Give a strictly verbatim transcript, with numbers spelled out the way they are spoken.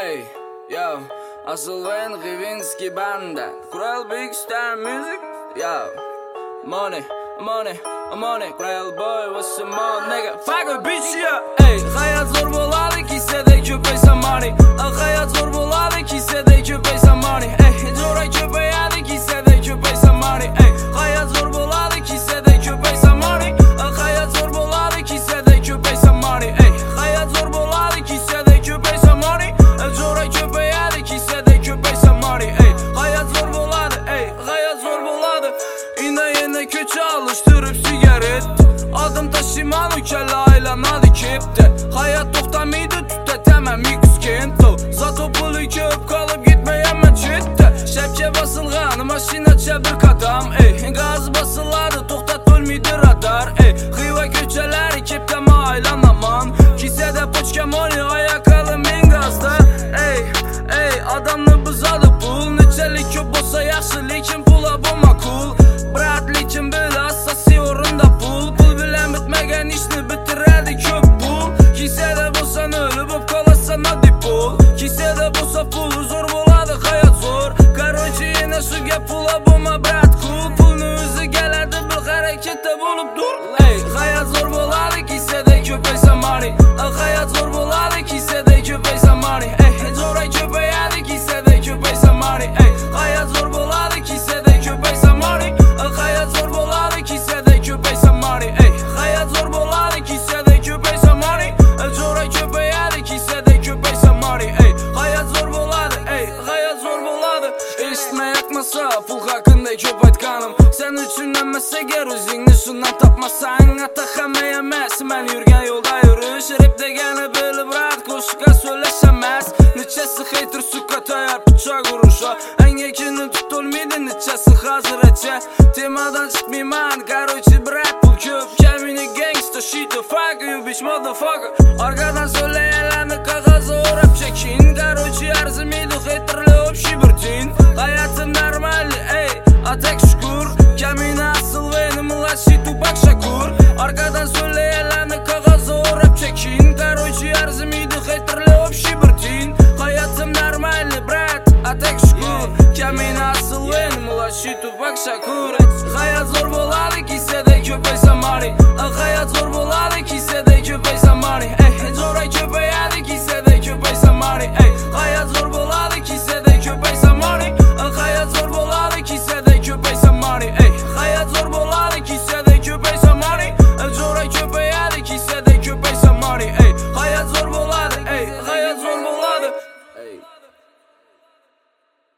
Ey, yo, asıl ben G'ivinski banda. Kural Big Star Music, yo. Money, money, money. Kural boy, what's the money, nigga? Fuck a bitch, yeah. Ey, hayat zor bo'ladi, kiysa de ko'paysa money. Hayat zor bo'ladi, kiysa de ko'paysa money. Ey, jo'ra ko'payadi, kiysa de ko'paysa money. Ey, hayat zor bo'ladi, kiysa de ko'paysa money. Hayat zor bo'ladi, kiysa de ko'paysa money. Ey, hayat zor bo'ladi, kiysa de ko'paysa money. Jo'ra ko'payadi, kiysa de ko'paysa money. Ey, hayat zor bo'ladi, ey, hayat zor bo'ladi. Yine yine köçe alıştırıp sigaret. Adım taşıman ülkeyle aylanadi kepte. Hayat toxtamaydı tütetemem mix kento. Zato pulu köp kalıp gitmeyemem çette. Şepke basılgan maşina çabır kadam. Ey, gaz basıladı toxtat ölmeydi radar. Ey, hıva köçeleri kepteme aylanaman. Kisede poçke money ayakalı min gazda. Ey, ey, adamını bızadı pul. Neçelik köp olsa yaxşı lekin pula bu makul. Brat lekin böyle asasi orunda pul. Pul bilen bitmegen işni bitiredi köp pul. Kisede bolsan ölü bop kalasan hadi pul. Kisede bolsa pul zor boladı hayat zor. Короче yine şu gep pula bulma brat cool. Pulnu özü geledi bir harekette bulup dur. Ey, hayat zor boladı kisede köpeysa money. Hayat zor boladı kisede köpeysa money. Ey, zora köpeyadi kisede köpeysa money. Ey, hayat zor boladı kisede köpeysa money. Hayat zor boladı kisede köpeysa money. Ey, hayat zor boladı kisede köpeysa money. Zora köpeyadi kisede köpeysa money. Ey, hayat zor boladı, ey, hayat zor boladı. Eşitme yakmasa pul hakkında köp aytkanım. Sen üçün emmese ger özüngni şundan tapmasan. Ataqama emas men yurgan yolda yürüş. Rap degeni bilip rahat koşuqa söyleşemez. Neçesi hater suka tayar bıçak vuruşa. Engekini tutulmaydı neçesi hazıraça. Temadan çıkmayman короче brat pul köp. Kelmini gangsta shit the fuck you bitch motherfucker. Arkadan söyleyenlerini kağızı orap çekin. Короче arzımıydı haterli общий бюртин. Hayatım normal ey atek şükür. Kelmini asıl benim mладший Tupac Shakur. Arkadan söyleyenlerini kağızı orap çekin. Короче arzımıydı haterli общий бюртин. Hayatım normal brat atek şükür. Kelmini asıl benim mладший Tupac Shakur.